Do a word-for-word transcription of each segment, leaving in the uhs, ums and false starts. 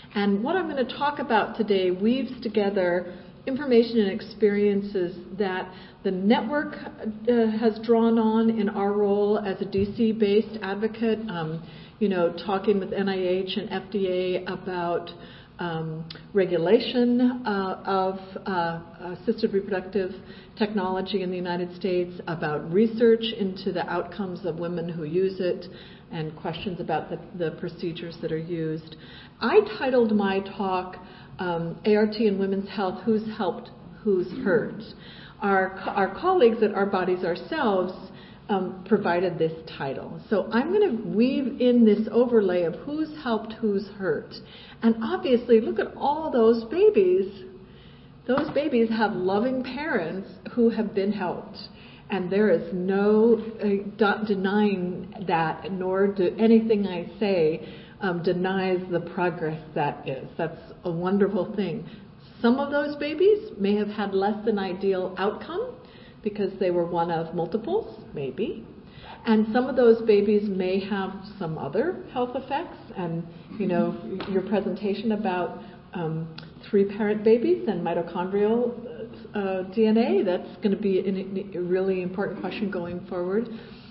And what I'm going to talk about today weaves together information and experiences that the network uh, has drawn on in our role as a D C-based advocate, um, you know, talking with N I H and F D A about um, regulation uh, of uh, assisted reproductive technology in the United States, about research into the outcomes of women who use it, and questions about the, the procedures that are used. I titled my talk, um, A R T and Women's Health, Who's Helped, Who's Hurt? Our, our colleagues at Our Bodies Ourselves um, provided this title. So I'm going to weave in this overlay of who's helped, who's hurt. And obviously, look at all those babies. Those babies have loving parents who have been helped. And there is no uh, denying that, nor do anything I say um, denies the progress that is. That's a wonderful thing. Some of those babies may have had less than ideal outcome because they were one of multiples, maybe. And some of those babies may have some other health effects. And, you know, your presentation about um, three-parent babies and mitochondrial uh, D N A, that's going to be an, a really important question going forward.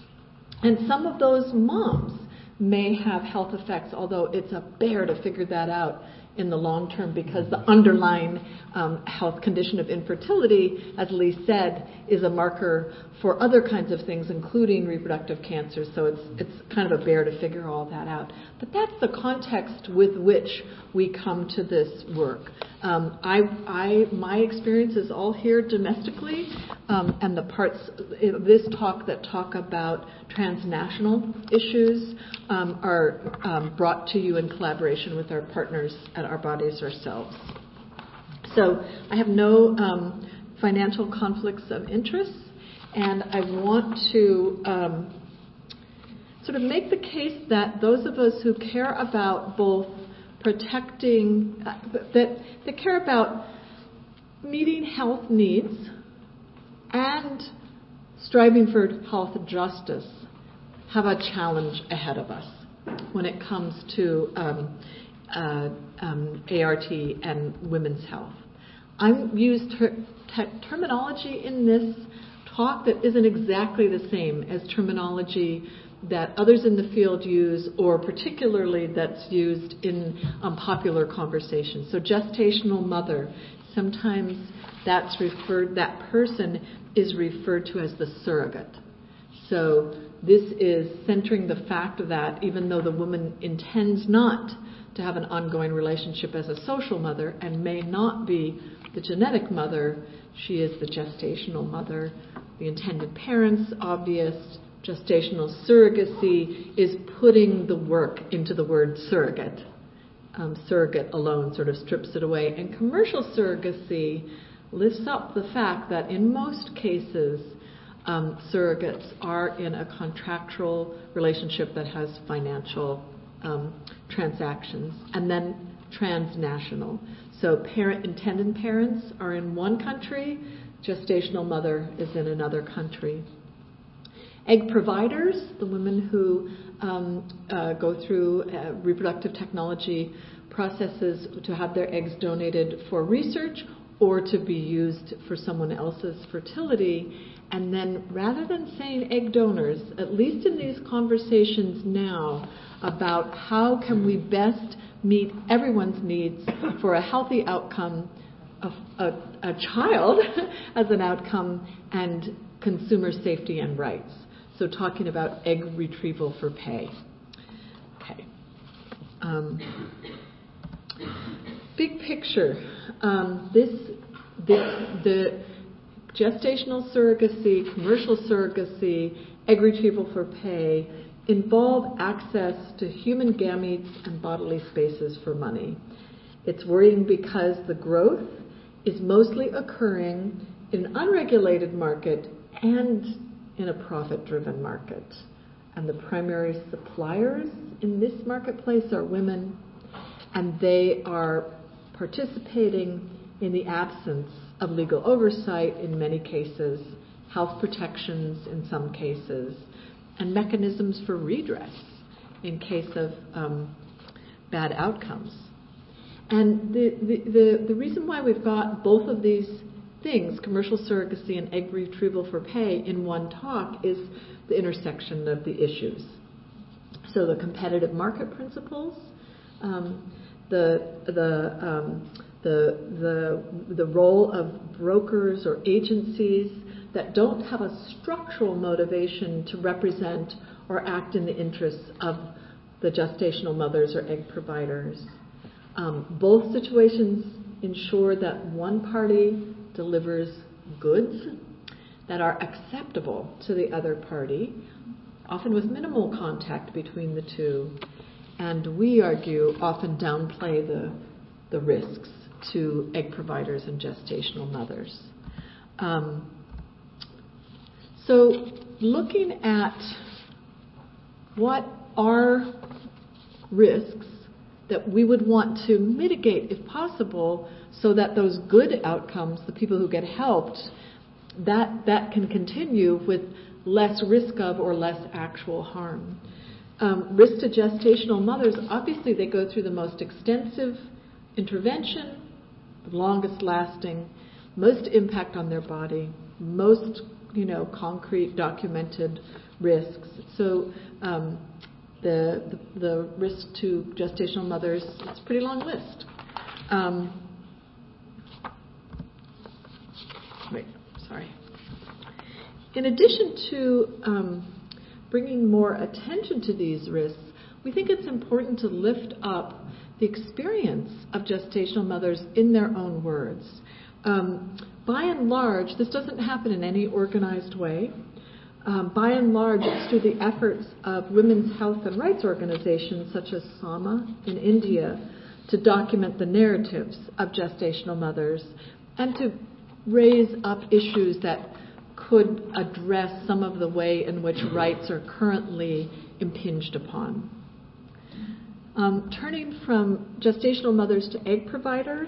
And some of those moms may have health effects, although it's a bear to figure that out in the long term because the underlying um, health condition of infertility, as Lee said, is a marker for other kinds of things, including reproductive cancer. So it's it's kind of a bear to figure all that out. But that's the context with which we come to this work. Um, I, I, my experience is all here domestically, um, and the parts of this talk that talk about transnational issues um, are um, brought to you in collaboration with our partners at Our Bodies Ourselves. So I have no um, financial conflicts of interest, and I want to um, sort of make the case that those of us who care about both protecting, uh, that, that care about meeting health needs and striving for health justice have a challenge ahead of us when it comes to um, uh, um, A R T and women's health. I'm used ter- te- terminology in this talk that isn't exactly the same as terminology that others in the field use, or particularly that's used in um, popular conversation. So gestational mother, sometimes that's referred, that person is referred to as the surrogate. So this is centering the fact that even though the woman intends not to have an ongoing relationship as a social mother and may not be the genetic mother, she is the gestational mother. The intended parents, obvious. Gestational surrogacy is putting the work into the word surrogate. Um, surrogate alone sort of strips it away. And commercial surrogacy lifts up the fact that in most cases, um, surrogates are in a contractual relationship that has financial um, transactions. And then transnational. So parent intended parents are in one country, gestational mother is in another country. Egg providers, the women who um, uh, go through uh, reproductive technology processes to have their eggs donated for research or to be used for someone else's fertility. And then rather than saying egg donors, at least in these conversations now about how can we best meet everyone's needs for a healthy outcome, of a, a child as an outcome, and consumer safety and rights. So talking about egg retrieval for pay. Okay. Um, big picture. Um, this, this, the gestational surrogacy, commercial surrogacy, egg retrieval for pay involve access to human gametes and bodily spaces for money. It's worrying because the growth is mostly occurring in an unregulated market and in a profit-driven market. And the primary suppliers in this marketplace are women, and they are participating in the absence of legal oversight in many cases, health protections in some cases, and mechanisms for redress in case of um, bad outcomes. And the, the, the, the reason why we've got both of these things, commercial surrogacy and egg retrieval for pay, in one talk is the intersection of the issues. So the competitive market principles, um, the the um, the the the role of brokers or agencies that don't have a structural motivation to represent or act in the interests of the gestational mothers or egg providers. Um, both situations ensure that one party delivers goods that are acceptable to the other party, often with minimal contact between the two, and we argue often downplay the, the risks to egg providers and gestational mothers. Um, so looking at what are risks that we would want to mitigate if possible so that those good outcomes, the people who get helped, that, that can continue with less risk of or less actual harm. Um, risk to gestational mothers, obviously they go through the most extensive intervention, the longest lasting, most impact on their body, most, you know, concrete documented risks. So um, the, the the risk to gestational mothers, it's a pretty long list. Um, wait, sorry. In addition to um, bringing more attention to these risks, we think it's important to lift up the experience of gestational mothers in their own words. Um, by and large, this doesn't happen in any organized way. Um, by and large, it's through the efforts of women's health and rights organizations such as SAMA in India to document the narratives of gestational mothers and to raise up issues that could address some of the way in which rights are currently impinged upon. Um, turning from gestational mothers to egg providers,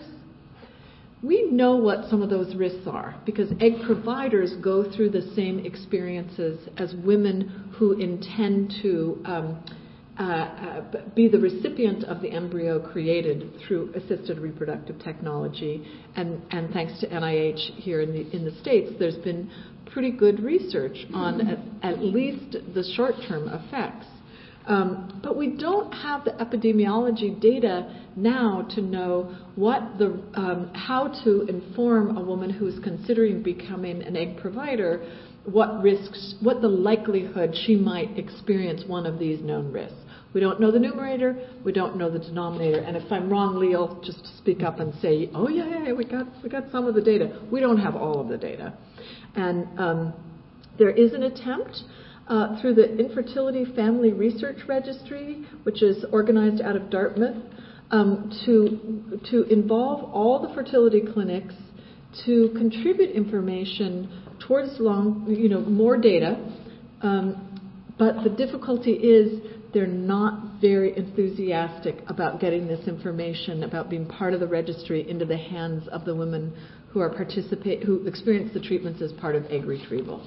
we know what some of those risks are because egg providers go through the same experiences as women who intend to um, uh, uh, be the recipient of the embryo created through assisted reproductive technology. And, and thanks to N I H here in the, in the States, there's been pretty good research on at, at least the short-term effects. Um, but we don't have the epidemiology data now to know what the um, how to inform a woman who is considering becoming an egg provider, what risks, what the likelihood she might experience one of these known risks. We don't know the numerator, we don't know the denominator, and if I'm wrong, Leo, just speak up and say, oh yeah, yeah, yeah we got we got some of the data. We don't have all of the data, and um, there is an attempt. Uh, through the Infertility Family Research Registry, which is organized out of Dartmouth, um, to to involve all the fertility clinics to contribute information towards long, you know, more data. Um, but the difficulty is they're not very enthusiastic about getting this information, about being part of the registry, into the hands of the women who are participate, who experience the treatments as part of egg retrieval.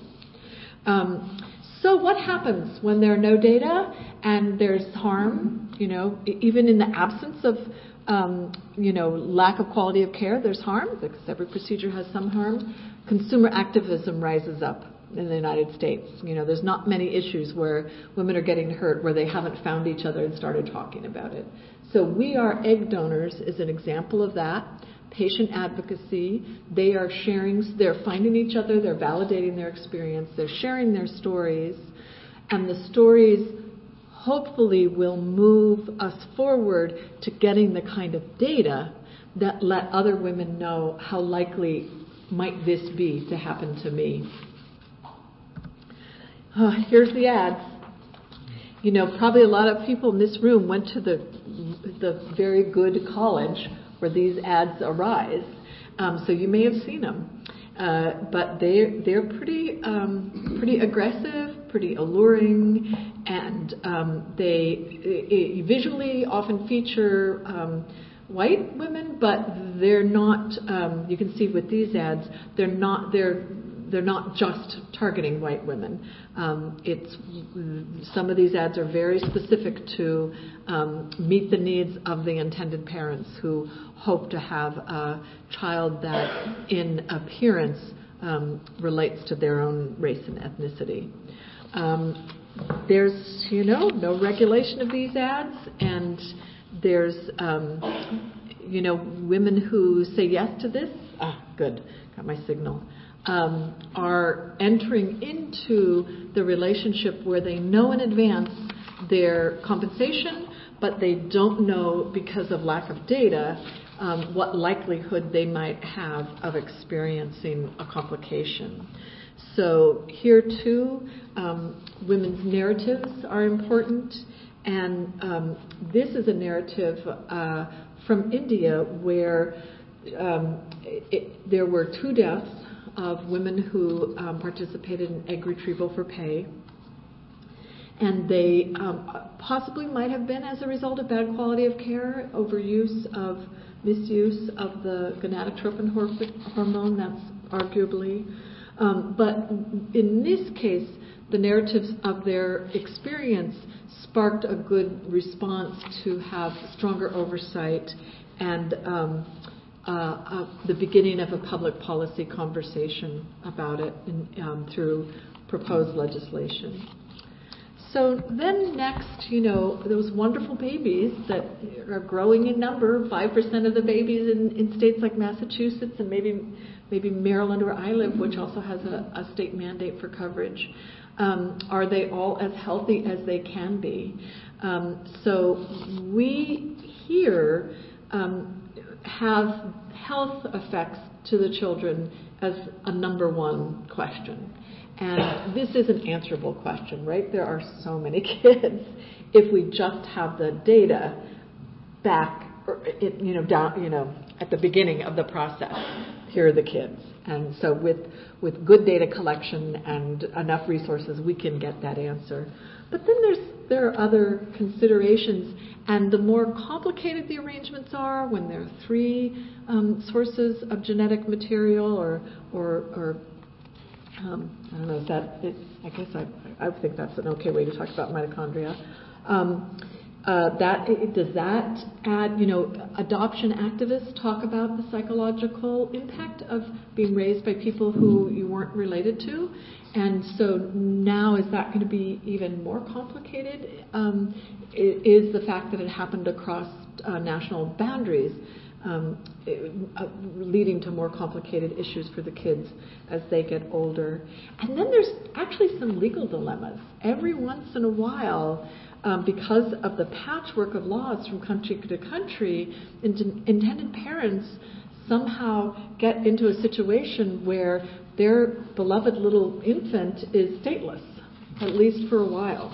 Um, So what happens when there are no data and there's harm? You know, even in the absence of, um, you know, lack of quality of care, there's harm because every procedure has some harm. Consumer activism rises up in the United States. You know, there's not many issues where women are getting hurt where they haven't found each other and started talking about it. So We Are Egg Donors is an example of that. Patient advocacy, they are sharing, they're finding each other, they're validating their experience, they're sharing their stories, and the stories hopefully will move us forward to getting the kind of data that let other women know how likely might this be to happen to me. Uh, here's the ads. You know, probably a lot of people in this room went to the the very good college where these ads arise, um, so you may have seen them. Uh, but they're they're pretty um, pretty aggressive, pretty alluring, and um, they it, it visually often feature um, white women, but they're not. Um, you can see with these ads, they're not. They're they're not just targeting white women. Um, it's some of these ads are very specific to um, meet the needs of the intended parents who hope to have a child that, in appearance, um, relates to their own race and ethnicity. Um, there's, you know, no regulation of these ads, and there's, um, you know, women who say yes to this. Ah, good, got my signal. Um, are entering into the relationship where they know in advance their compensation, but they don't know, because of lack of data, um, what likelihood they might have of experiencing a complication. So here too, um, women's narratives are important, and um, this is a narrative uh, from India where um, it, there were two deaths of women who um, participated in egg retrieval for pay. And they um, possibly might have been as a result of bad quality of care, overuse of misuse of the gonadotropin hormone, that's arguably. Um, but in this case, the narratives of their experience sparked a good response to have stronger oversight and um, uh, uh, the beginning of a public policy conversation about it in, um, through proposed legislation. So then next, you know, those wonderful babies that are growing in number, five percent of the babies in, in states like Massachusetts and maybe maybe Maryland where I live, which also has a, a state mandate for coverage. Um, are they all as healthy as they can be? Um, so we here um, have health effects to the children as a number one question. And this is an answerable question, right? There are so many kids. If we just have the data back, or it, you know, down, you know, at the beginning of the process, here are the kids. And so with with good data collection and enough resources, we can get that answer. But then there's there are other considerations, and the more complicated the arrangements are, when there are three um, sources of genetic material, or or, or Um, I don't know if that, it, I guess I, I think that's an okay way to talk about mitochondria. Um, uh, that does that add, you know, adoption activists talk about the psychological impact of being raised by people who you weren't related to, and so now is that going to be even more complicated? Um, is the fact that it happened across uh, national boundaries Um, it, uh, leading to more complicated issues for the kids as they get older. And then there's actually some legal dilemmas. Every once in a while, um, because of the patchwork of laws from country to country, int- intended parents somehow get into a situation where their beloved little infant is stateless, at least for a while.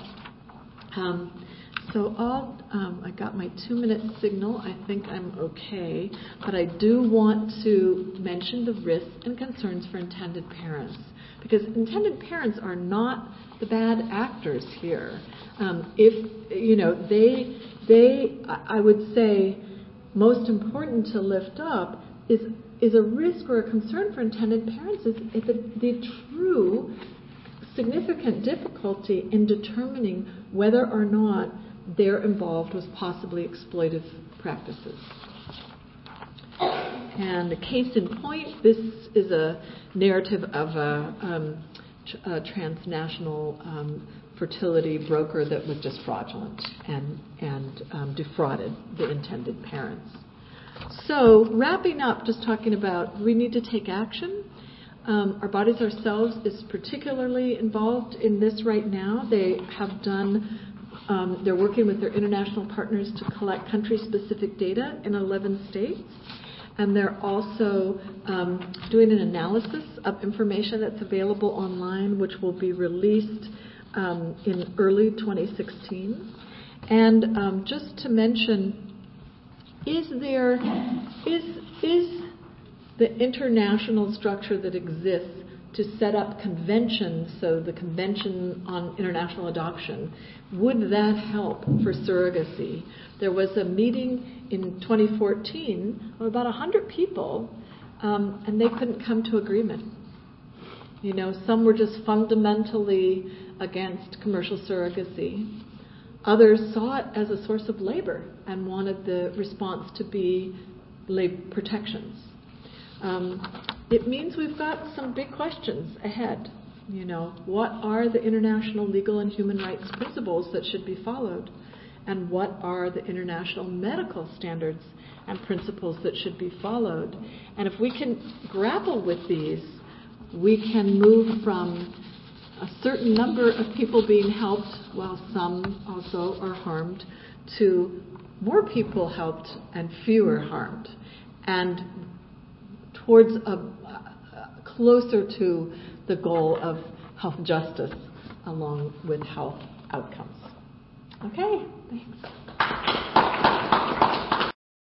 Um, So I'll, um, I got my two-minute signal. I think I'm okay. But I do want to mention the risks and concerns for intended parents, because intended parents are not the bad actors here. Um, if, you know, they, they, I would say, most important to lift up is is a risk or a concern for intended parents is, is the, the true significant difficulty in determining whether or not they're involved with possibly exploitive practices. And a case in point, this is a narrative of a, um, a transnational um, fertility broker that was just fraudulent and, and um, defrauded the intended parents. So wrapping up, just talking about we need to take action. Um, Our Bodies Ourselves is particularly involved in this right now. They have done Um, they're working with their international partners to collect country-specific data in eleven states. And they're also um, doing an analysis of information that's available online, which will be released um, in early twenty sixteen. And um, just to mention, is there, is, is the international structure that exists to set up conventions, so the Convention on International Adoption, would that help for surrogacy? There was a meeting in twenty fourteen of about one hundred people, um, and they couldn't come to agreement. You know, some were just fundamentally against commercial surrogacy. Others saw it as a source of labor and wanted the response to be labor protections. Um, it means we've got some big questions ahead. You know, what are the international legal and human rights principles that should be followed? And what are the international medical standards and principles that should be followed? And if we can grapple with these, we can move from a certain number of people being helped while some also are harmed to more people helped and fewer harmed, and towards a, a closer to the goal of health justice along with health outcomes. Okay, thanks.